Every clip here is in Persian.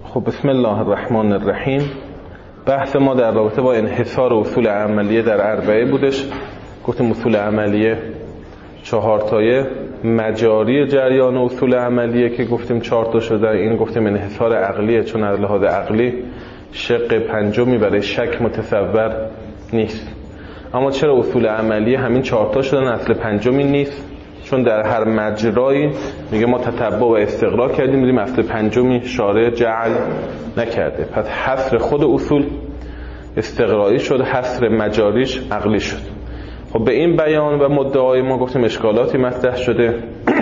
خب بسم الله الرحمن الرحیم. بحث ما در رابطه با انحصار اصول عملیه در اربعه بودش. گفتیم اصول عملیه 4 تایه، مجاری جریان اصول عملیه که گفتیم 4 تا شده. این گفتیم انحصار عقلیه، چون از لحاظ عقلی شق پنجمی برای شک متصور نیست. اما چرا اصول عملیه همین 4 تا شدن، اصل پنجمی نیست؟ چون در هر مجرایی میگه ما تتبع و استقرا کردیم، میگیم اصل پنجمی شارع جعل نکرده. پس حصر خود اصول استقرایی شد، حصر مجاریش عقلی شد. خب به این بیان و مدعای ما گفتیم اشکالاتی مطرح شده.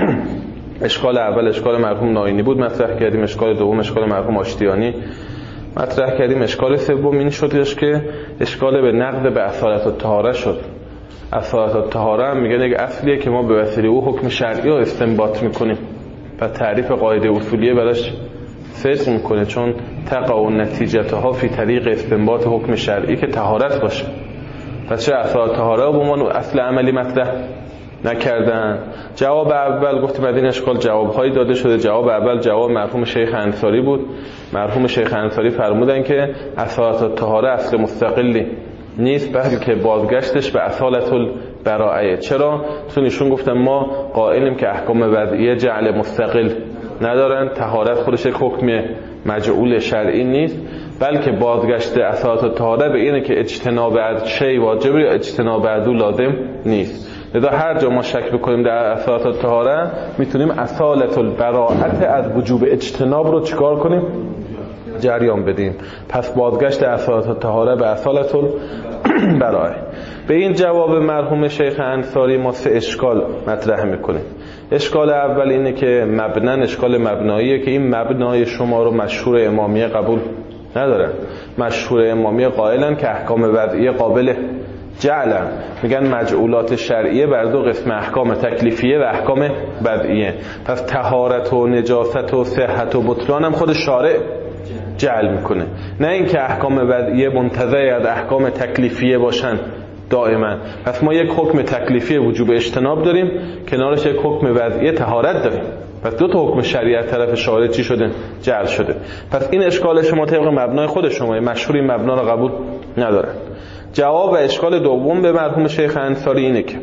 اشکال اول اشکال مرحوم ناینی بود مطرح کردیم، اشکال دوم اشکال مرحوم آشتیانی مطرح کردیم، اشکال سوم این شدش که اشکال به نقد به اصالت الطهاره شد. اصالت الطهاره هم میگن یک اصلیه که ما به وسیله او حکم شرعی رو استنباط میکنیم و تعریف قاعده اصولیه براش صدق میکنه، چون تقع نتیجتها فی طریق استنباط حکم شرعی که طهارت باشه. پس چه اصالت الطهاره رو به عنوان اصل عملی مطرح نکردن؟ جواب اول گفتیم از این اشکال جوابهایی داده شده. جواب اول جواب مرحوم شیخ انصاری بود. مرحوم شیخ انصاری فرمودن که اصالت الطهاره اصل مستقلی نیست، بلکه بازگشتش به اصالت البراءه. چرا؟ چون ایشون گفتن ما قائلیم که احکام وضعیه جعل مستقل ندارن، طهارت خودش یک حکم مجعول شرعی نیست، بلکه بازگشت اصالت الطهاره به اینه که اجتناب از شی واجبه یا اجتناب از لازم نیست. لذا هر جا ما شک بکنیم در اصالت الطهاره میتونیم اصالت البراءه از وجوب اجتناب رو چیکار کنیم؟ جریان بدیم. پس بازگشت اصالت الطهاره به اصالت البراءه. به این جواب مرحوم شیخ انصاری ما 3 اشکال مطرح میکنیم. اشکال اول اینه که مبنن اشکال مبناییه که این مبنای شما رو مشهور امامیه قبول ندارن. مشهور امامیه قائلن که احکام وضعیه قابل جعلن، میگن مجعولات شرعیه بر 2 قسم، احکام تکلیفیه و احکام وضعیه. پس طهارت و نجاست و صحت و بطلان هم خود شارع جعل میکنه، نه اینکه احکام وضعیه منتزع از احکام تکلیفیه باشن دائما. پس ما یک حکم تکلیفی وجوب اجتناب داریم، کنارش یک حکم وضعیه طهارت داریم. پس 2 تا حکم شریعت طرف شارع چی شده؟ جعل شده. پس این اشکال شما طبق مبنای خود شما مشهور این مبنا رو قبول ندارن. جواب و اشکال دوم به مرحوم شیخ انصاری اینه که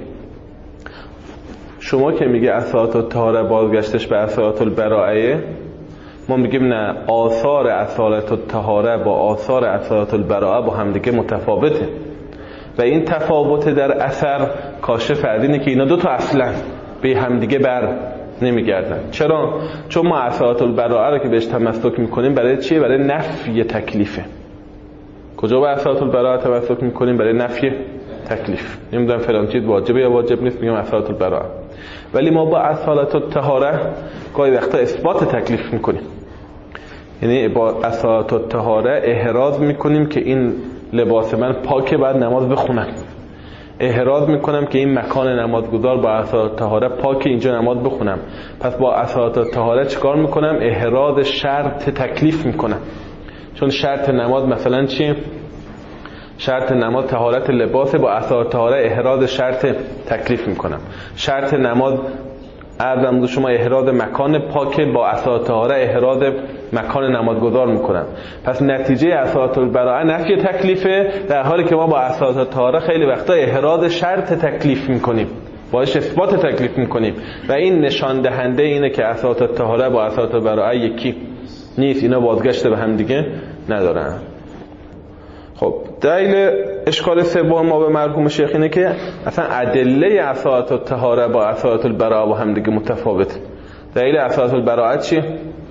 شما که میگه اصالت الطهاره بازگشتش به اصالت البراءه، ما میگیم نه، آثار اصالت الطهاره با آثار اصالت البراءه با همدیگه متفاوته و این تفاوت در اثر کاشف از اینه که اینا 2 تا اصلا به همدیگه بر نمیگردن. چرا؟ چون ما اصالت البراءه رو که بهش تمسک میکنیم برای چیه؟ برای نفی تکلیفه. کجا با اصالت البراءه تمسک میکنیم؟ برای نفی تکلیف. نمیدونم فلان چیز واجبه یا واجب نیست، میگم اصالت البراءه. ولی ما با اصالت الطهاره گاهی وقتا اثبات تکلیف میکنیم، یعنی با اصالت الطهاره احراز میکنیم که این لباس من پاکه بعد نماز بخونم، احراز میکنم که این مکان نمازگذار با اصالت الطهاره پاکه اینجا نماز بخونم. پس با اصالت الطهاره چیکار میکنم؟ احراز شرط تکلیف میکنم. چون شرط نماز مثلا چیه؟ شرط نماز طهارت لباس، با اصالت الطهاره احراز شرط تکلیف میکنم. شرط نماز عرضم دو شما احراز مکان پاکه، با اصالت الطهاره احراز مکان نمازگذار میکنم. پس نتیجه اصالت البراءه نفی تکلیفه، در حالی که ما با اصالت الطهاره خیلی وقتا احراز شرط تکلیف میکنیم، باش اثبات تکلیف میکنیم و این نشان دهنده اینه که اصالت الطهاره با اصالت البراءه یکی نیست، اینا بازگشت به هم دیگه ندارن. خب دلیل اشکال سوم ما به مرحوم شیخ اینه که اصلا ادله اصالت الطهاره با اصالت البراءه با هم دیگه متفاوته. دلیل اصالت البراءه چیه؟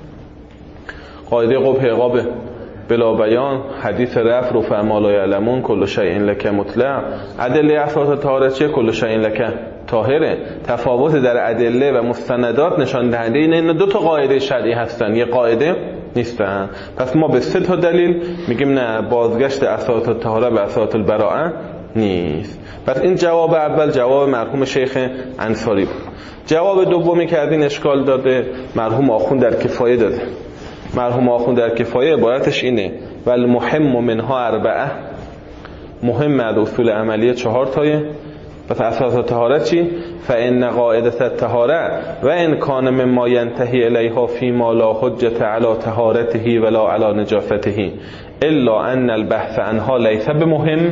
قاعده قبح عقاب بلا بیان، حدیث رفع رفع ما لا یعلمون، کل شیء لک مطلق. ادله اصالت الطهاره چیه؟ کل شیء لک طاهره. تفاوت در ادله و مستندات نشان دهنده اینه 2 تا قاعده شرعی هستن، یه قاعده نیستن. پس ما به 3 تا دلیل میگیم نه، بازگشت اصالت الطهاره به اصالت البراءه نیست. پس این جواب اول جواب مرحوم شیخ انصاری بود. جواب دومی که از این اشکال داده مرحوم آخوند در کفایه داده. مرحوم آخوند در کفایه عبارتش اینه: والمهم منها 4، مهم از اصول عملیه 4 تایه، پس اساس طهاره چی؟ فإن قاعدة الطهاره و ان کان مما ينتهي الیها فيما لا حجة على طهارته ولا على نجاسته الا ان البحث عنها ليس بمهم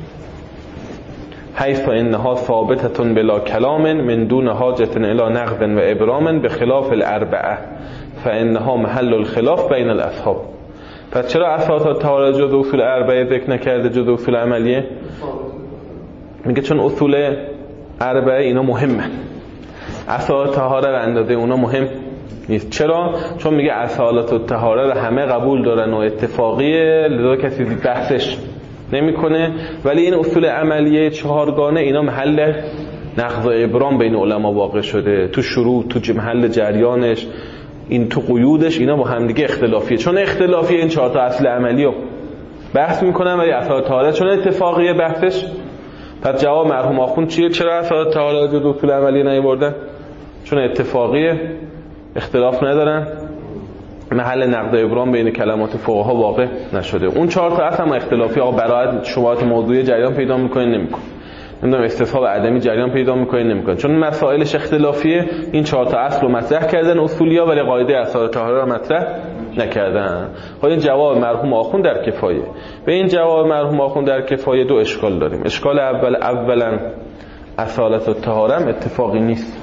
حيث انها ثابتة بلا كلام من دون حاجة الى نقد و ابرام بخلاف الاربعه فإنها محل الخلاف بین الاصحاب. پس چرا اساس طهاره جز اصول اربعه ذکر نکرده جز اصول عملیه؟ میگه چون اصول اربعه اینا مهمه، اساس طهاره به اندازه اونا مهم نیست. چرا؟ چون میگه اصالت الطهاره رو همه قبول دارن و اتفاقیه، لذا کسی بحثش نمیکنه. ولی این اصول عملیه چهارگانه اینا محل نقض و ابرام بین علما واقع شده، تو شروط، تو محل جریانش، این تو قیودش، اینا با هم دیگه اختلافیه. چون اختلافیه این چهار تا اصل عملی رو بحث میکنن، ولی اصالت طهاره چون اتفاقیه بحثش. پس جواب مرحوم آخوند چیه؟ چرا اصالت طهاره جز اصول عملیه نیاوردن؟ چون اتفاقیه، اختلاف ندارن، محل نقد ابرام بین کلمات فقها واقع نشده. اون چهار تا اصل هم اختلافی، آقا براحت شبهات موضوعی جریان پیدا میکنه نمیکنه، نمیدونم استصحاب عدمی جریان پیدا میکنه نمیکنه، چون مسائلش اختلافیه. این چهار تا اصل رو مطرح کردن اصولیا، ولی قاعده اصالت طهاره رو مطرح نکردن. خب این جواب مرحوم آخوند در کفایه. به این جواب مرحوم آخوند در کفایه دو اشکال داریم. اشکال اولا اصالت الطهاره هم اتفاقی نیست.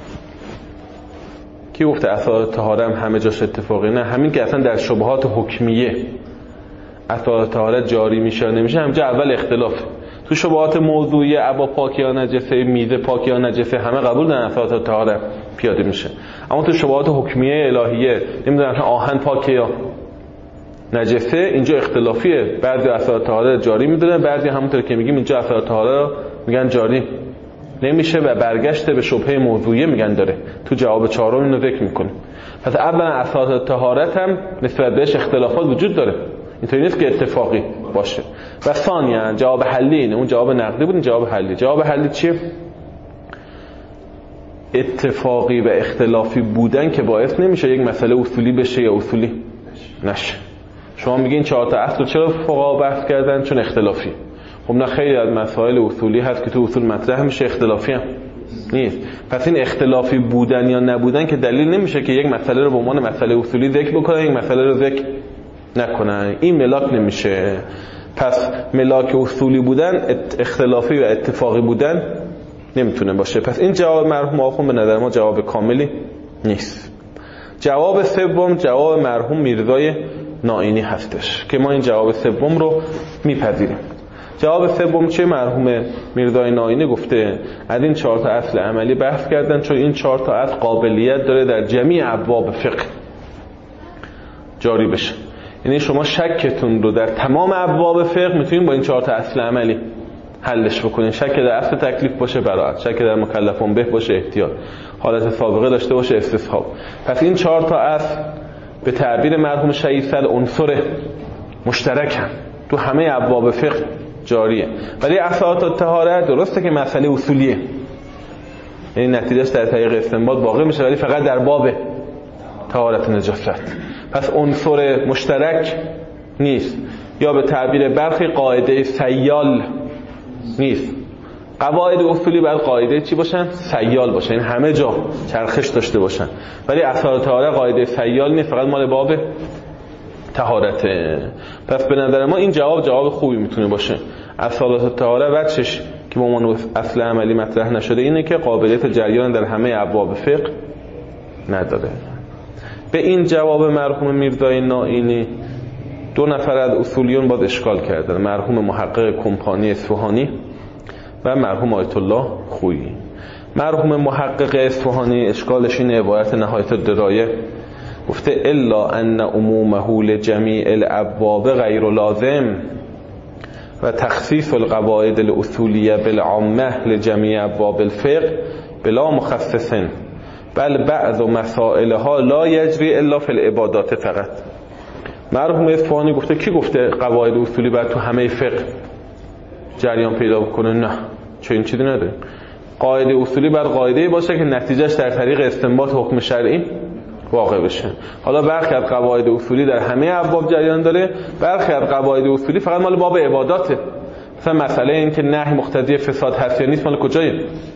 کی گفته اصالت طهاره هم همه جاش اتفاقی؟ نه، همین که اصلا در شبهات حکمیه اصالت طهاره جاری میشه نمیشه همجا اول اختلافه. تو شبهات موضوعی ابا پاکی یا نجسه، میزه پاکی یا نجسه، همه قبول دارن اصالت طهاره پیاده میشه. اما تو شبهات حکمیه الهیه، نمیدونن آهن پاکی یا نجسه، اینجا اختلافیه. بعضی اصالت طهاره جاری میدونن، بعضی همونطور که میگیم اینجا اصالت طهاره میگن جاری نمیشه و برگشته به شبهه موضوعی میگن داره. تو جواب چهارم اینو ذکر میکنه. پس اولا اساس طهارت هم نسبت بهش اختلافات وجود داره، اینطوری نیست که اتفاقی باشه. و ثانیا جواب حلی اینه، اون جواب نقدی بود، این جواب حلی. جواب حلی چیه؟ اتفاقی و اختلافی بودن که باعث نمیشه یک مسئله اصولی بشه یا اصولی نشه. شما میگین چهار تا اصل چرا فقها بحث کردن؟ چون اختلافی. خب نه، خیلی از مسائل اصولی هست که تو اصول مطرح میشه، اختلافی هم نیست. پس این اختلافی بودن یا نبودن که دلیل نمیشه که یک مسئله رو به عنوان مسئله اصولی ذکر بکنن، یک مسئله رو ذکر نکنن. این ملاک نمیشه. پس ملاک اصولی بودن اختلافی و اتفاقی بودن نمیتونه باشه. پس این جواب مرحوم آخوند به نظر ما جواب کاملی نیست. جواب سوم جواب مرحوم میرزای نائینی هستش که ما این جواب سوم رو میپذیریم. جواب سوم چه؟ مرحوم میرزای نائینی گفته از این چهار تا اصل عملی بحث کردن، چون این چهار تا اصل قابلیت داره در جمیع ابواب فقه جاری بشه. یعنی شما شکتون رو در تمام ابواب فقه میتونید با این چهار تا اصل عملی حلش بکنید. شک در اصل تکلیف باشه براءت، شک در مکلفون به باشه احتیاط، حالت سابقه داشته باشه استصحاب. پس این چهار تا اصل به تعبیر مرحوم شهید سل عنصر مشترکن، تو همه ابواب فقه جاریه. ولی اصالت الطهاره درسته که مسئله اصولیه، یعنی نتیجهش در طریق استنباط واقع میشه، ولی فقط در باب طهارت نجاست. پس عنصر مشترک نیست، یا به تعبیر برخی قاعده سیال نیست. قواعد اصولی باید قاعده چی باشن؟ سیال باشن، این همه جا چرخش داشته باشن. ولی اصالت طهاره قاعده سیال نیست، فقط مال باب طهارته. پس به نظر ما این جواب خوبی میتونه باشه. اصالت طهاره وجهش که با عنوان اصل عملی مطرح نشده اینه که قابلیت جریان در همه ابواب فقه نداره. به این جواب مرحوم میرزای نائینی دو نفر از اصولیون باز اشکال کردن، مرحوم محقق کمپانی اصفهانی و مرحوم آیت الله خویی. مرحوم محقق اصفهانی اشکالش اینه، عبارت نهایت الدرایه گفته الا ان عمومه لجمیع الابواب غیر لازم و تخصیص القواعد الاصولیه بالعامه لجمیع ابواب الفقه بلا مخصص بل بعض مسائلها لا یجری الا فی العبادات فقط. مرحوم اصفهانی گفته کی گفته قواعد اصولی باید تو همه فقه جریان پیدا بکنه؟ نه، چه این چیزی نداره. قاعده اصولی بر قاعده باشه که نتیجهش در طریق استنباط حکم شرعی واقع بشه. حالا برخی از قواعد اصولی در همه ابواب جریان داره، برخی از قواعد اصولی فقط مال باب عباداته. مثلا مسئله این که نهی مقتضی فساد هست یا نیست مال کجایه؟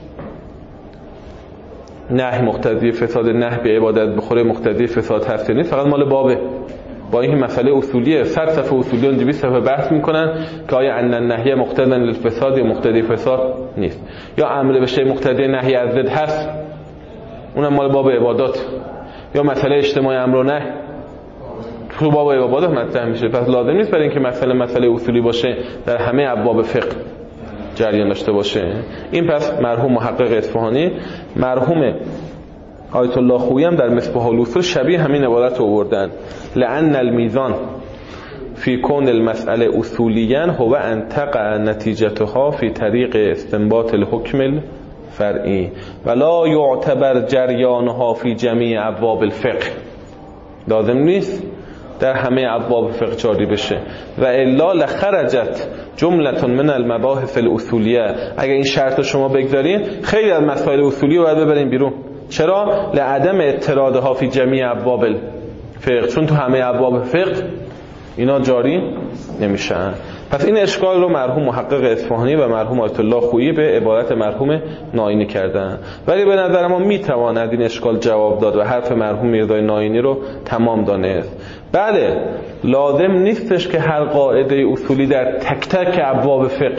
نهی مقتضی فساد، نهی به عبادت بخوره مقتضی فساد هست یا نیست، فقط مال بابه. با این مسئله اصولیه، 100 صفحه اصولیون 200 صفحه بحث میکنن که آیا ان النهی مقتضی للفساد یا مقتضی فساد نیست، یا امر به شیء مقتضی نهی از ضد هست، اونم مال باب عبادات، یا مسئله اجتماع امر و نهی تو باب عبادات مطرح میشه. پس لازم نیست برای اینکه مسئله اصولی باشه در همه ابواب فقه جریان داشته باشه. این پس مرحوم محقق اصفهانی، مرحوم آیت الله خویی هم در مصباح الاصول شبیه همین عبارت رو آوردن، لأن المیزان فی کون المسئله اصولیاً هو ان تقع نتیجتها فی طریق استنباط الحکم الفرعی ولا یعتبر جریانها فی جمیع ابواب الفقه. لازم نیست در همه ابواب فقه جاری بشه. و الا لخرجت جمله من المباحث الاصولیه. اگر این شرط رو شما بگذارین خیلی از مسائل اصولی رو باید ببرین بیرون. چرا؟ لعدم اضطرادها فی جمیع ابواب الفقه، چون تو همه ابواب فقه اینا جاری نمیشن. پس این اشکال رو مرحوم محقق اصفهانی و مرحوم آیت الله خویی به عبارت مرحوم ناینی کردن. ولی به نظر ما میتواند این اشکال جواب داد و حرف مرحوم میرزای ناینی رو تمام دانست. بله، لازم نیستش که هر قاعده اصولی در تک تک ابواب فقه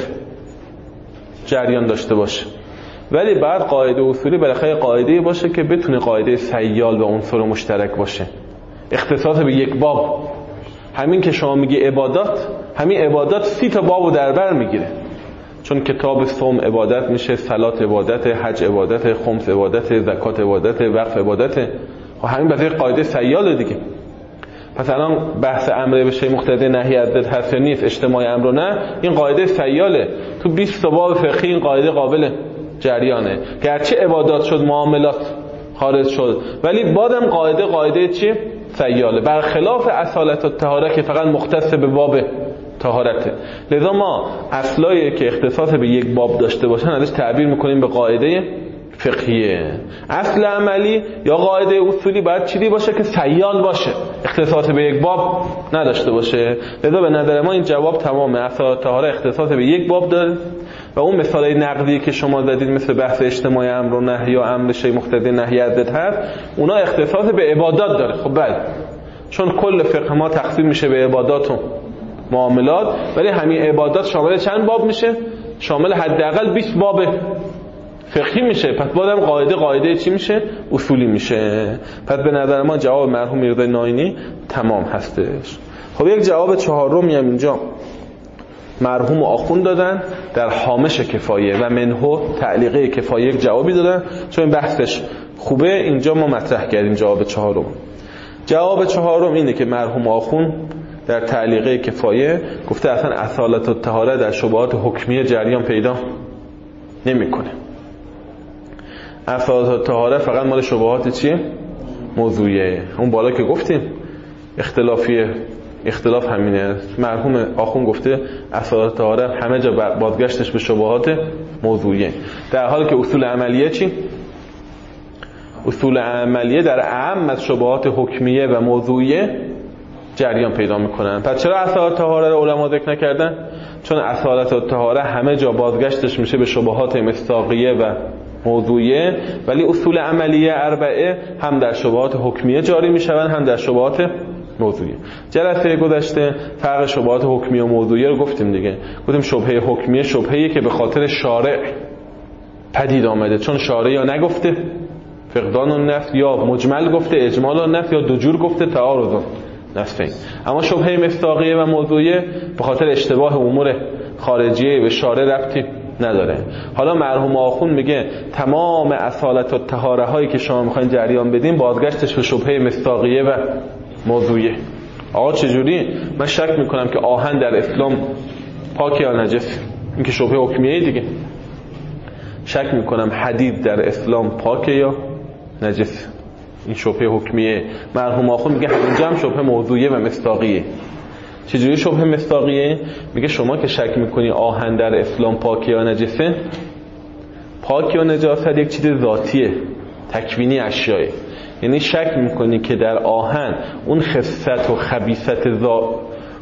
جریان داشته باشه، ولی بعد قاعده اصولی بالاخره قاعده باشه که بتونه قاعده سیال و عنصر مشترک باشه، اختصاص به یک باب. همین که شما میگی عبادات، همین عبادات 30 تا بابو در بر میگیره، چون کتاب صوم عبادت میشه، صلات عبادت، حج عبادت، خمس عبادت، زکات عبادت، وقف عبادت. خب همین بذیر قاعده سیال دیگه. پس الان بحث امر به شیء مقتضی نهی از ضد هست یا نیست، اجتماع امر و نه، این قاعده سیاله. تو 20 تا باب فقهی این قاعده قابل جریانه. گرچه عبادات شد، معاملات خارج شد، ولی بازم قاعده چی؟ سیاله، برخلاف اصالت الطهاره که فقط مختص به باب طهارته. لذا ما اصلایی که اختصاص به یک باب داشته باشن ازش تعبیر میکنیم به قاعده فقهیه. اصل عملی یا قاعده اصولی باید چیزی باشه که سیال باشه، اختصاص به یک باب نداشته باشه. لذا به نظر ما این جواب تمامه. اصالت طهاره اختصاص به یک باب داره و اون مثالای نقدی که شما زدید مثل بحث اجتماع امر و نهی یا امر شیء مقتضی نهی از ضد هست، اونا اختصاص به عبادات داره. خب بله، چون کل فقه ما تقسیم میشه به عبادات و معاملات، ولی همین عبادات شامل چند باب میشه؟ شامل حداقل 20 باب فقهی میشه. پس بازم قاعده چی میشه؟ اصولی میشه. پس به نظر ما جواب مرحوم میرزای ناینی تمام هستش. خب یک جواب چهارمی هم اینجا مرحوم آخوند دادن در هامش کفایه و منهو تعلیقه کفایه، یک جوابی دادن چون این بحثش خوبه. اینجا ما مطرح کردیم جواب چهارم. جواب چهارم اینه که مرحوم آخوند در تعلیقه کفایه گفته اصلا اصالت الطهاره در شبهات حکمیه جریان پیدا نمیکنه. اصالت الطهاره فقط مال شبهات چیه؟ موضوعیه. اون بالا که گفتیم اختلاف همینه. مرحوم آخوند گفته اصالت الطهاره همه جا بازگشتش به شبهات موضوعیه، در حالی که اصول عملیه چی؟ اصول عملیه در اعم از شبهات حکمیه و موضوعیه جریان پیدا میکنن. پس چرا اصالت الطهاره رو علما ذکر نکردن؟ چون اصالت الطهاره همه جا بازگشتش میشه به شبهات مصداقیه و موضوعیه، ولی اصول عملیه اربعه هم در شبهات حکمیه جاری میشون هم در شبهات موضوعیه. جلسه گذشته فرق شبهات حکمیه و موضوعیه رو گفتیم دیگه. گفتیم شبهه حکمیه شبهه‌ای که به خاطر شارع پدید آمده، چون شارع یا نگفته فقدان النفی، یا مجمل گفته اجمال النفی، یا دو جور گفته تعارض نفی. اما شبهه مصداقیه و موضوعیه به خاطر اشتباه امور خارجیه به شارع ربطی نداره. حالا مرحوم آخوند میگه تمام اصالت و طهاره هایی که شما میخواین جریان بدین بازگشتش به شبهه مصداقیه و موضوعیه. آقا چجوری؟ من شک میکنم که آهن در اسلام پاک یا نجس، این که شبهه حکمیه دیگه. شک میکنم حدید در اسلام پاک یا نجس، این شبهه حکمیه. مرحوم آخوند میگه همینجا هم شبهه موضوعیه و مصداقیه. چجوری شبهه مصداقیه؟ میگه شما که شک میکنی آهن در اسلام پاک یا نجسه، پاک یا نجاست یک چیز ذاتیه، تکوینی اشیائه. یعنی شک میکنی که در آهن اون خست و خبیثت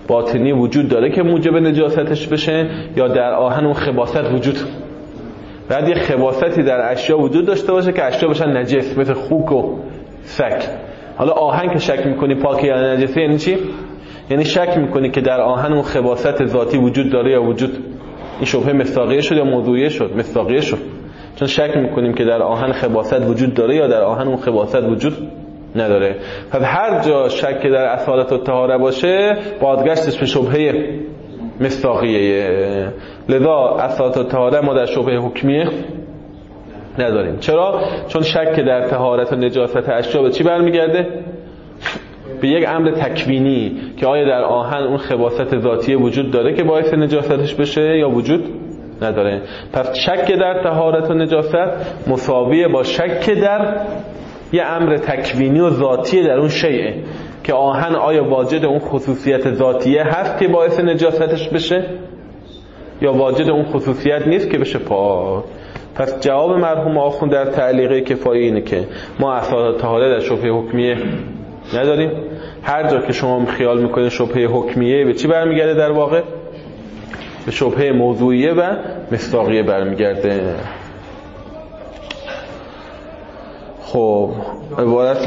باطنی وجود داره که موجب نجاستش بشه، یا در آهن اون خباثت وجود، بعد یه خباثتی در اشیا وجود داشته باشه که اشیا بشن نجس، مثل خوک و سگ. حالا آهن که شک میکنی پاکه یا نجسه یعنی چی؟ یعنی شک میکنی که در آهن اون خباثت ذاتی وجود داره یا وجود. این شبهه مصداقیه شد یا موضوعیه شد؟ مصداقیه شد، چون شک میکنیم که در آهن خباثت وجود داره یا در آهن اون خباثت وجود نداره. پس هر جا شک در اصالت و طهاره باشه بازگشتش به شبهه مصداقیه. لذا اصالت و طهاره ما در شبهه حکمیه نداریم. چرا؟ چون شک در طهارت و نجاست اشیا به چی برمیگرده؟ به یک امر تکوینی که آیا در آهن اون خباثت ذاتی وجود داره که باعث نجاستش بشه یا وجود نداره. پس شک در طهارت و نجاست مساویه با شک در یه امر تکوینی و ذاتی در اون شیء که آهن آیا واجد اون خصوصیت ذاتیه هست که باعث نجاستش بشه یا واجد اون خصوصیت نیست که بشه پاک. پس جواب مرحوم آخوند در تعلیقه کفایی اینه که ما اصالت طهاره در شبهه حکمیه نداریم. هر جا که شما خیال میکنید شبهه حکمیه به چی برمیگرده؟ در واقع به شبهه موضوعیه و مصداقیه برمیگرده. خب عبارت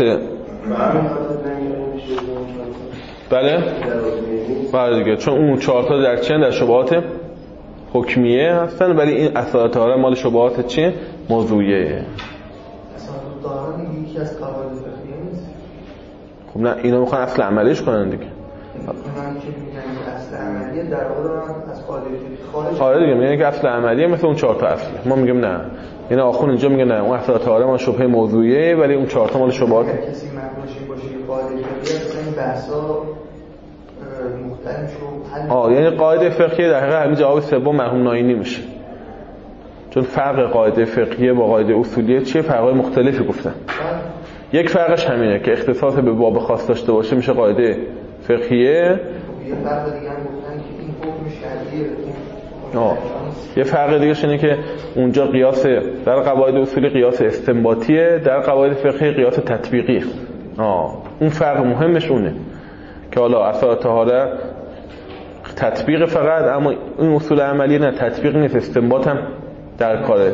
بله دیگه، چون اون 4 تا در چیه؟ در شبهات حکمیه هستن، ولی این اصالت طهاره مال شبهات چیه؟ موضوعیه. اصالت طهاره یکی از قواعد فقهیه نیست؟ خب نه، اینا میخوان اصل عملیش کنن دیگه. من که میگن اصل عملیه در واقع از قاعده فقهی خارج دیگه، میگن که اصل عملیه مثل اون 4 تا اصله. ما میگیم نه، یعنی آخون اینجا میگه نه، اون اصل طهاره ما شبهه موضوعیه ولی اون 4 تا مال شبهات. کسی معناش باشه که قاعده فقهی اصلا این بحثا مختلف شو. یعنی قاعده فقهیه در حقیقت همین جواب سوم مرحوم ناینی میشه، چون فرق قاعده فقهیه با قاعده اصولیه چیه؟ فرقای مختلفی گفتن. یک فرقش همینه که اختصاص به باب خاص داشته باشه میشه قاعده فقهیه. یه فرق دیگه هم گفتن که این حکم شرعیه. یه فرق دیگه اینه که اونجا قیاس در قواعد اصولی قیاس استنباطیه، در قواعد فقهی قیاس تطبیقیه. اون فرق مهمش اونه که حالا اصالت طهاره تطبیق فقط، اما این اصول عملی نه، تطبیق نیست، استنباط هم در کاره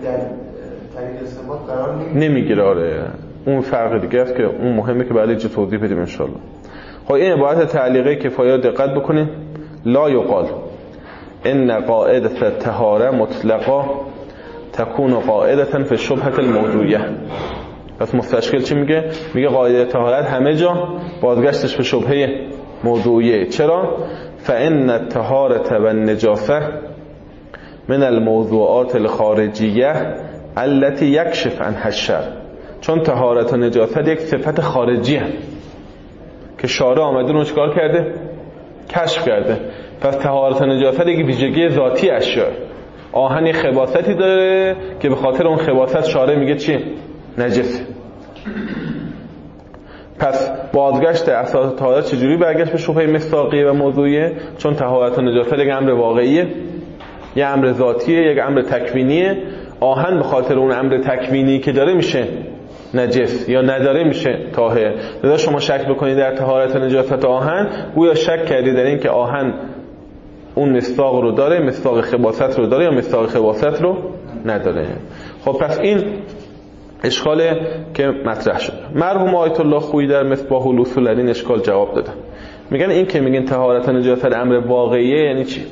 نمیگیره. آره اون فرق دیگه است که اون مهمه که بعد اینجا توضیح بدیم ان شاء الله. خب این عبارت تعلیقه کفایه دقت بکنید. لا یقال ان قاعده الطهاره مطلقا تكون قاعده فی الشبهه الموضوعیه. پس مستشکل چی میگه؟ میگه قاعده طهارت همه جا بازگشتش به شبهه موضوعیه. چرا؟ فان الطهاره و النجاسه من الموضوعات الخارجیه التي یکشف عنها الشرع. چون طهارت و نجاست یک صفت خارجیه که شارع آمده رو چیکار کرده؟ کشف کرده. پس طهارت و نجاست یک ویژگی ذاتی اشیاء. آهن یک خباثتی داره که به خاطر اون خباثت شارع میگه چیه؟ نجسه. پس بازگشت اصالت طهارت چجوری برگشت به شبهه مصداقیه و موضوعیه؟ چون طهارت و نجاست یک امر واقعیه، یک امر ذاتیه، یک امر تکوینیه. آهن به خاطر اون امر تکوینی که داره میشه نجس یا نداره میشه طاهر. لذا شما شک بکنید در طهارت و نجاست آهن، گویا شک کردید در این که آهن اون مصداق رو داره، مصداق خباثت رو داره یا مصداق خباثت رو نداره. خب پس این اشکاله که مطرح شد. مرحوم آیت الله خویی در مصباح الاصول این اشکال جواب دادن. میگن این که میگین طهارت و نجاست امر واقعیه یعنی چی؟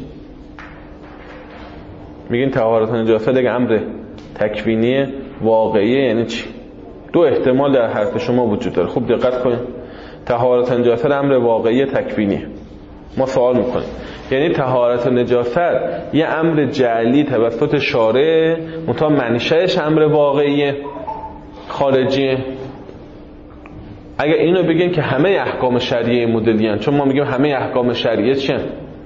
میگین طهارت و نجاست یک امر تکوینی واقعیه یعنی چی؟ دو احتمال در حرف شما وجود داره. خوب دقت کنید. طهارت و نجاست امر واقعی تکوینی. ما سوال میکنیم یعنی طهارت و نجاست یه امر جعلی توسط شارع منتها منشأش امر واقعی خارجیه؟ اگر اینو بگین که همه احکام شرعیه مدلیان، چون ما میگیم همه احکام شرعیه چیه؟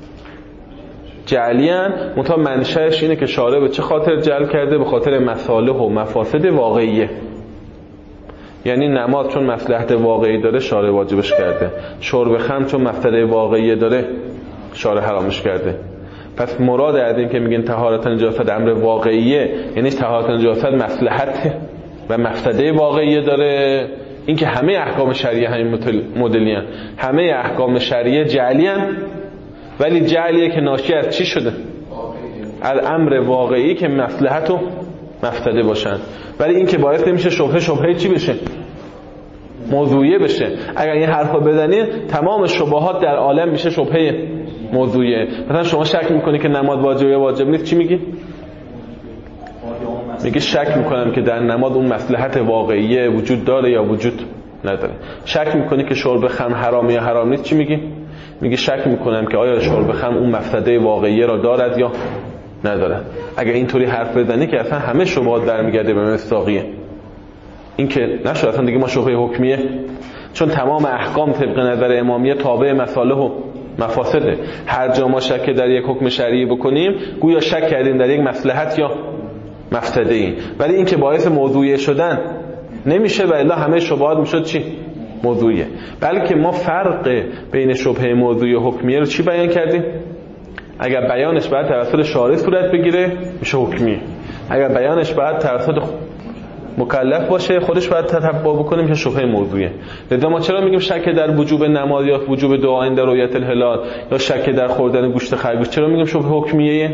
جعلیان، منتها منشأش اینه که شارع به چه خاطر جعل کرده؟ به خاطر مصالح و مفاسد واقعیه. یعنی نماز چون مصلحت واقعی داره شارع واجبش کرده، شرب خمر چون مفسده واقعی داره شارع حرامش کرده. پس مراد از این که میگن طهارت و نجاست امر واقعیه یعنی طهارت و نجاست مصلحت و مفسده واقعی داره این که همه احکام شرعیه همین مدلی هستند، همه احکام شرعیه جعلی هستند، ولی جعلیه که ناشی از چی شده؟ از امر واقعی که مصلحت و مفسده باشن. ولی این که باعث نمیشه شبهه چی بشه؟ موضوعیه بشه. اگر این حرفا بزنید تمام شبهات در عالم میشه شبهه موضوعیه. مثلا شما شک میکنی که نماز واجبه یا واجب نیست، چی میگی؟ میگه شک میکنم که در نماز اون مصلحت واقعیه وجود داره یا وجود نداره. شک میکنی که شرب خمر حرامه یا حرام نیست، چی میگی؟ میگه شک میکنم که آیا شرب خمر اون مفسده واقعیه را دارد یا نداره. اگر اینطوری حرف بزنی که اصلا همه شبهات برمیگرده به مصداقیه. این که نشد اصلا دیگه ما شبهه حکمیه، چون تمام احکام طبق نظر امامیه تابع مصالح و مفاسده. هر جا ما شک در یک حکم شرعی بکنیم گویا شک کردیم در یک مصلحت یا مفسده ای، ولی این که باعث موضوعیه شدن نمیشه و الا همه شبهات میشد چی؟ موضوعیه. بلکه ما فرق بین شبهه موضوعی و حکمیه رو چی بیان کردیم؟ اگر بیانش باید توسط شارع صورت بگیره میشه حکمیه، اگر بیانش باید توسط مکلف باشه خودش باید تتبع بکنه میشه شبهه موضوعیه. لذا ما چرا میگیم شک در وجوب نماز یا وجوب دعا عند رؤیت الهلال یا شک در خوردن گوشت خرگوش چرا میگیم شبهه حکمیه؟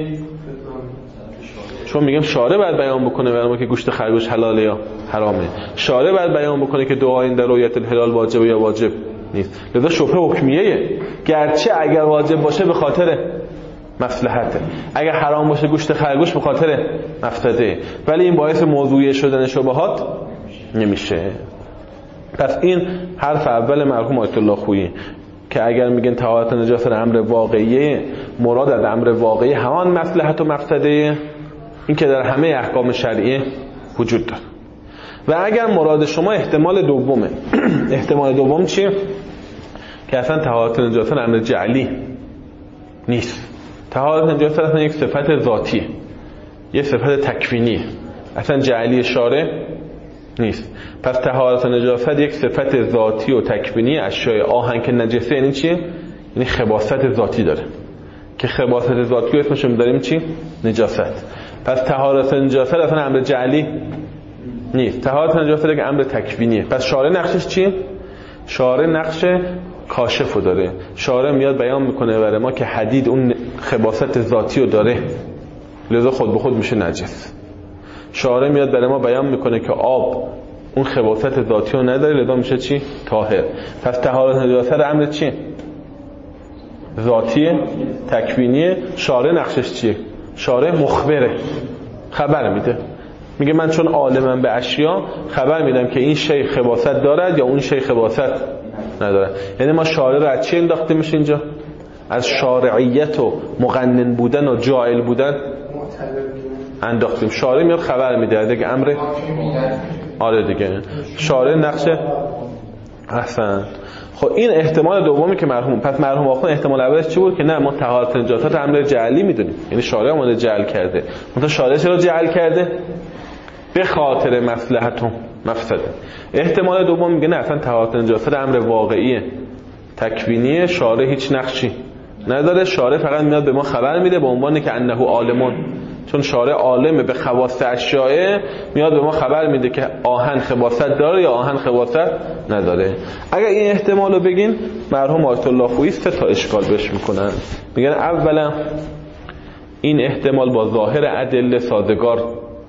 چون میگم شارع باید بیان بکنه برای ما که گوشت خرگوش حلاله یا حرامه، شارع باید بیان بکنه که دعا عند رؤیت الهلال واجبه یا واجب نیست. لذا شبهه حکمیه، گرچه اگر واجب باشه به خاطر مصلحته، اگر حرام باشه گوشت خرگوش به خاطر مفسده، ولی این باعث موضوعی شدن شبهات نمیشه. پس این حرف اول مرحوم آیت الله خویی که اگر میگن طهارت نجاست امر واقعیه، مراد از امر واقعی همان مصلحت و مفسده، این که در همه احکام شرعیه وجود داره. و اگر مراد شما احتمال دومه احتمال دوم چیه؟ که اصلا طهارت نجاست امر جعلی نیست. طهارت نجاست اصلا یک صفت ذاتیه، یک صفت تکوینیه، اصلا جعلی شارع نیست. پس طهارت نجاست یک صفت ذاتی و تکوینی اشیاء. آهن که نجسه یعنی چیه؟ یعنی خباثت ذاتی داره که خباثت ذاتی رو اسمش می‌ذاریم چی؟ نجاست. پس طهارت نجاست اصلا امر جعلی نیست، طهارت نجاست یک امر تکوینیه. پس شارع نقشش چیه؟ شارع نقش کاشفو داره. شارع میاد بیان میکنه برای ما که حدید اون خباثت ذاتی رو داره، لذا خود به خود میشه نجس. شارع میاد برای ما بیان میکنه که آب اون خباثت ذاتی رو نداره، لذا میشه چی؟ طاهر. پس طهارت نجاست امر چیه؟ ذاتیه، تکوینیه. شارع نقشش چیه؟ شارع مخبره، خبر میده، میگه من چون عالمم به اشیا خبر میدم که این شی خباثت دارد یا اون شی خباثت نداره. یعنی ما شارع رو از چی انداخته میشه اینجا؟ از شارعیت و مقنن بودن و جاعل بودن انداختیم. شارع میاد خبر میده دیگه امر. آره دیگه شارع نقشه احسن. خب این احتمال دومی که مرحوم، پس مرحوم آخوند احتمال اولش چی بود؟ که نه ما طهارت نجاست امر جعلی میدونیم، یعنی شارع اومده جعل کرده. مثلا شارع چرا جعل کرده؟ به خاطر مصلحت و مفسده. احتمال دوم میگه نه اصلا طهارت نجاست امر واقعیه، تکوینیه، شارع هیچ نقشی نداره، شارع فقط میاد به ما خبر میده به عنوان که انه عالمون، چون شارع عالمه به خواص اشیاء، میاد به ما خبر میده که آهن خباثت داره یا آهن خباثت نداره. اگر این احتمال رو بگین مرحوم آیت الله خویی سه تا اشکال بهش میکنن. میگن اولا این احتمال با ظاهر ادله سازگار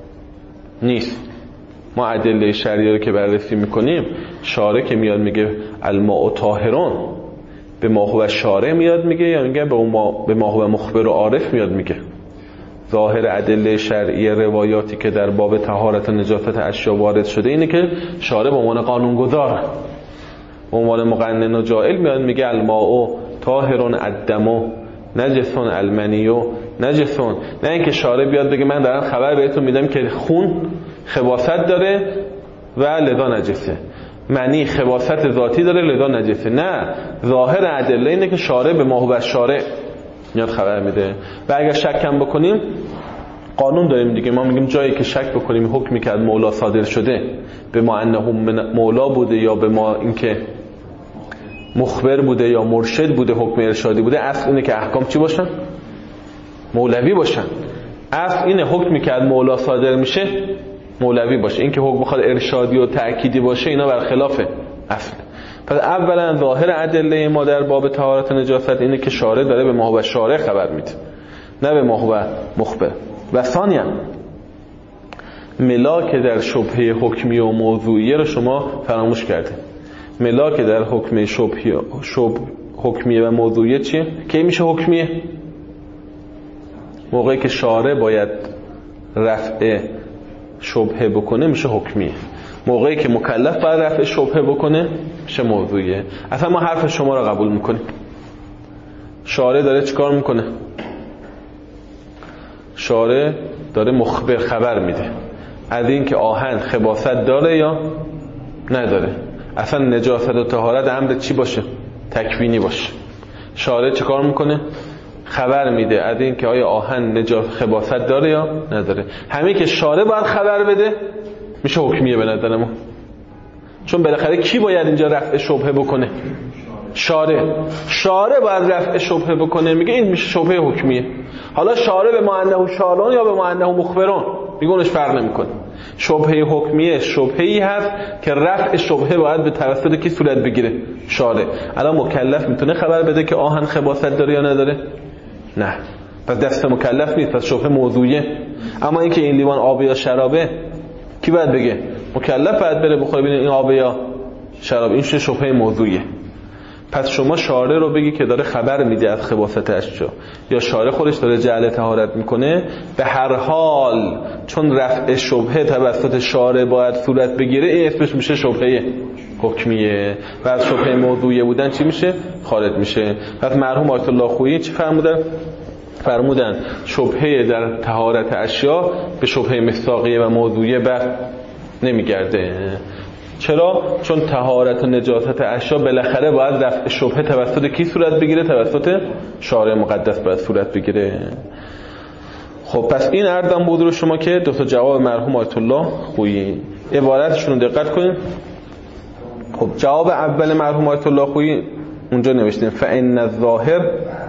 نیست. ما ادله شرعی رو که بررسی میکنیم، شارع که میاد میگه الماء طاهرون، به ما هو شارع میاد میگه یا میگه به ما هو مخبر و عارف میاد میگه؟ ظاهر ادله شرعی روایاتی که در باب طهارت نجاست اشیا وارد شده اینه که شارع به عنوان قانونگذار، به عنوان مقنن و جائل میاد میگه الماء طاهرون الدم نجسون المنیو نجسون. نه اینکه شارع بیاد بگه من دارم خبر بهتون میدم که خون خباثت داره و لذا نجسه، منی خباثت ذاتی داره لذا نجسه. نه، ظاهر ادله اینه که شارع به ما هو شارع میاد خبر میده. و اگر شک هم بکنیم قانون داریم دیگه، ما میگیم جایی که شک بکنیم حکمی که از مولا صادر شده به ما انه مولا بوده یا به ما اینکه مخبر بوده یا مرشد بوده، حکم ارشادی بوده، اصل اینه که احکام چی باشن؟ مولوی باشن. اصل اینه حکمی که از مولا صادر میشه مولوی باشه. این که حکم بخواد ارشادی و تأکیدی باشه اینا برخلاف اصل. پس اولا ظاهر ادله ما در باب طهارت نجاست اینه که شارع داره به ما هو شارع خبر میده، نه به ما هو مخبر. و ثانیا ملاک در شبهه حکمی و موضوعیه رو شما فراموش کرده. ملاک در حکم حکمیه و موضوعیه چیه؟ کی میشه حکمیه؟ موقعی که شارع باید رفع شبهه بکنه میشه حکمیه. موقعی که مکلف باید رفع شبهه بکنه میشه موضوعیه. اصلا ما حرف شما رو قبول میکنیم. شارع داره چیکار میکنه؟ شارع داره مخبر خبر میده از این که آهن خباثت داره یا نداره. اصلا نجاست و طهارت امر چی باشه؟ تکوینی باشه. شارع چه کار میکنه؟ خبر میده از این که آیا آهن نجاست خباثت داره یا نداره. همین که شارع باید خبر بده میشه حکمیه به نظر ما. چون بالاخره کی باید اینجا رفع شبهه بکنه؟ شارع باید رفع شبهه بکنه. میگه این میشه شبهه حکمیه. حالا شارع به ما انه شارعون یا به ما انه مخبرون میگه اونش فرق نمیکنه. شبهه حکمیه شبهه‌ای هست که رفع شبهه باید به توسط کی صورت بگیره؟ شارع. الان مکلف میتونه خبر بده که آهن خباثت داره یا نداره؟ نه. پس دست مکلف نیست، پس شبهه موضوعیه. اما اینکه این لیوان آب یا شرابه کی باید بگه؟ مکلف باید بره بخوره ببینه این آب یا شراب. این شبهه موضوعیه. پس شما شارع رو بگی که داره خبر میده از خباثت اشیا یا شارع خودش داره جعل طهارت میکنه، به هر حال چون رفع شبهه توسط شارع باید صورت بگیره این اسمش میشه شبهه حکمیه و از شبهه موضوعیه بودن چی میشه؟ خارج میشه. پس مرحوم آیت الله خویی چی فرمودن شبهه در طهارت اشیا به شبهه مصداقیه و موضوعیه بر نمیگرده. چرا؟ چون طهارت و نجاست اشیا بالاخره باید رفع شبهه توسط کی صورت بگیره؟ توسط شارع مقدس باید صورت بگیره. خب پس این عرضم بود رو شما که دو تا جواب مرحوم آیت الله خویی. عبارتشون رو دقت کنید. خب جواب اول مرحوم آیت الله خویی اونجا نوشتیم فإن الظاهر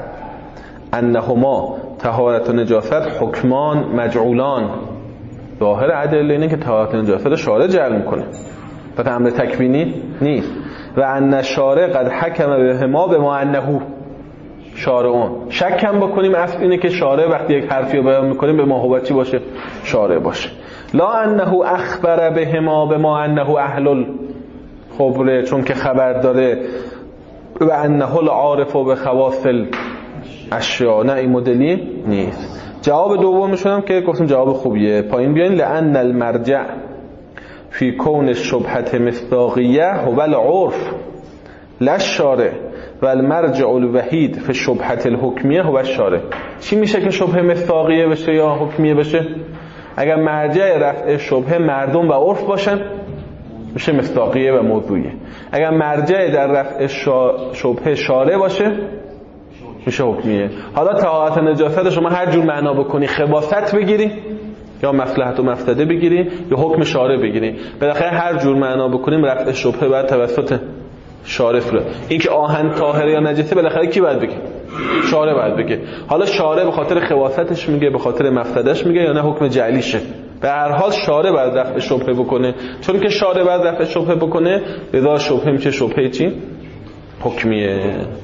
انهما طهارت و نجاست حکمان مجعولان. ظاهر ادله اینه که طهارت و نجاست شارع جعل میکنه، پس امر تکوینی نیست. و ان شارع قد حکم بهما بما انه شارعون. شک هم بکنیم اصل اینه که شارع وقتی یک حرفی رو بیان میکنیم به ما هو چی باشه؟ شارع باشه. لا انه اخبر بهما بما انه اهل الخبره، چون که خبر داره. و انه العارف بخواص الاشیاء، نه این مدلی نیست. جواب دومشون هم که گفتم جواب خوبیه، پایین بیاین. لان المرجع فی کون الشبهة مصداقیه هو العرف لا الشارع و المرجع الوحید فی الشبهة الحکمیه هو الشارع. چی میشه که شبهه مصداقیه بشه یا حکمیه بشه؟ اگر مرجع رفع شبهه مردم و عرف باشن میشه مصداقیه و موضوعیه. اگر مرجع در رفع شبهه شارع باشه میشه حکمیه. حالا طهارت نجاست شما هر جور معنا بکنی، خباثت بگیری یا مصلحت و مفسده بگیری یا حکم شارع بگیری، بالاخره هر جور معنا بکنیم رفع شبهه باید توسط شارع صورت. این که آهن طاهره یا نجسه بالاخره کی باید بگه؟ شارع باید بگه. حالا شارع به خاطر خباثتش میگه، به خاطر مفسدهش میگه، یا نه حکم جعلیشه. به هر حال شارع باید رفع شبهه بکنه. چون که شارع باید رفع شبهه بکنه لذا شبهه میشه شبهه چی؟ حکمیه. یه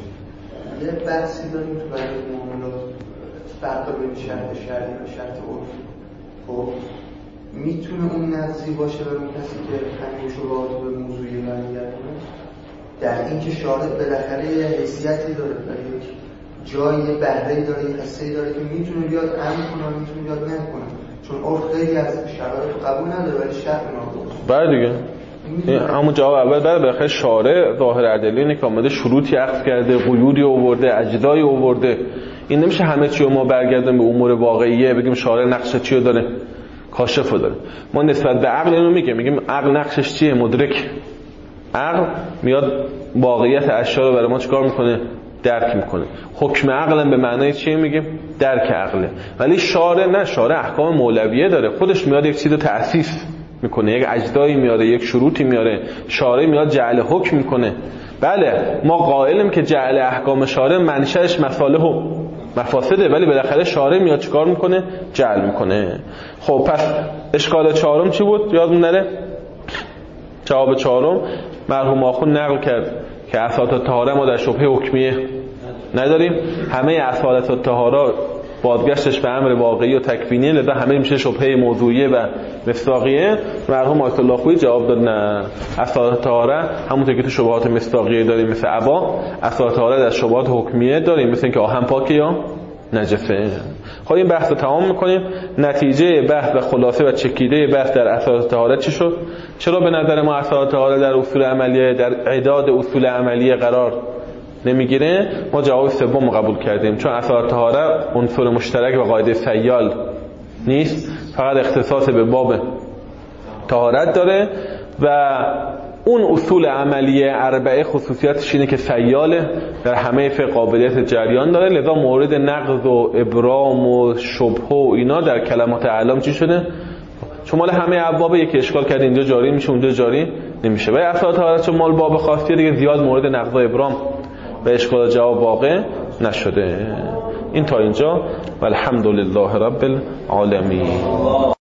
بحثی داریم تو برای معاملات فرق بین شرط شرعی و شرط عرفی. خب میتونه اون نقضی باشه برای اون کسی که همین شبهات به موضوعی برمیگردونه، در این که شارع بالاخره یه حیثیتی داره، یک جایی بهره‌ای داره، یه حسه‌ای داره که میتونه بیاد امر کنه، میتونه بیاد نکنه. چون عرف خیلی از شرایط قبول نداره ولی شرط ناقض. بله دیگه. همون جواب اول بعد بالاخره شارع ظاهر ادله اینه که اومده شروطی عقد کرده، قیودی آورده، اجزایی آورده. این نمیشه همه چی رو ما برگردیم به امور واقعیه بگیم شارع نقش چی رو داره؟ کاشف رو داره. ما نسبت به عقل اینو میگیم عقل نقشش چیه؟ مدرک. عقل میاد واقعیت اشیا رو برای ما چیکار میکنه؟ درک میکنه. حکم عقل به معنای چیه میگیم؟ درک عقله. ولی شارع نه، شارع احکام مولویه داره، خودش میاد یک چیزو تأسیس میکنه، یک اجزایی میاره، یک شروطی میاره. شارع میاد جعل حکم میکنه. بله ما قائلیم که جعل احکام شارع منشأش مصالح و مفاسده، ولی بالاخره شارع میاد چیکار میکنه؟ جعل میکنه. خب پس اشکال چهارم چی بود؟ یادمون نره؟ جواب چهارم مرحوم آخوند نقل کرد که اساسات الطهاره ما در شبهه حکمیه نداریم، همه اساسات الطهاره بازگشتش به امر واقعی و تکوینیه، لذا همه میشه شبهه موضوعیه و مصداقیه. مرحوم آیت الله خویی جواب داد نه، اساسات الطهاره همونطور که تو شبهات مصداقیه داریم مثل عبا، اساسات الطهاره در شبهات حکمیه داریم مثل اینکه آهن پاکه یا نجسه. خب این بحث رو تمام میکنیم. نتیجه بحث و خلاصه و چکیده بحث در اساسات الطهاره چی شد؟ چرا به نظر ما اساسات الطهاره در اصول عملیه، در اعداد اصول عملیه قرار نمیگیره؟ ما جواب سوم قبول کردیم، چون اساسات الطهاره عنصر مشترک و قاعده سیال نیست، فقط اختصاص به باب طهارت داره و اون اصول عملیه اربعه خصوصیتش اینه که سیاله، در همه فقه قابلیت جریان داره، لذا مورد نقض و ابرام و شبهه و اینا در کلمات اعلام چی شده؟ شمال همه ابواب یکی اشکال کرده اینجا جاری میشه اونجا جاری نمیشه. و اساسات الطهاره چون مال باب خاصیه دیگه زیاد مورد نقض و ابرام و اشکال جواب واقع نشده. این تا اینجا و الحمدلله رب العالمین.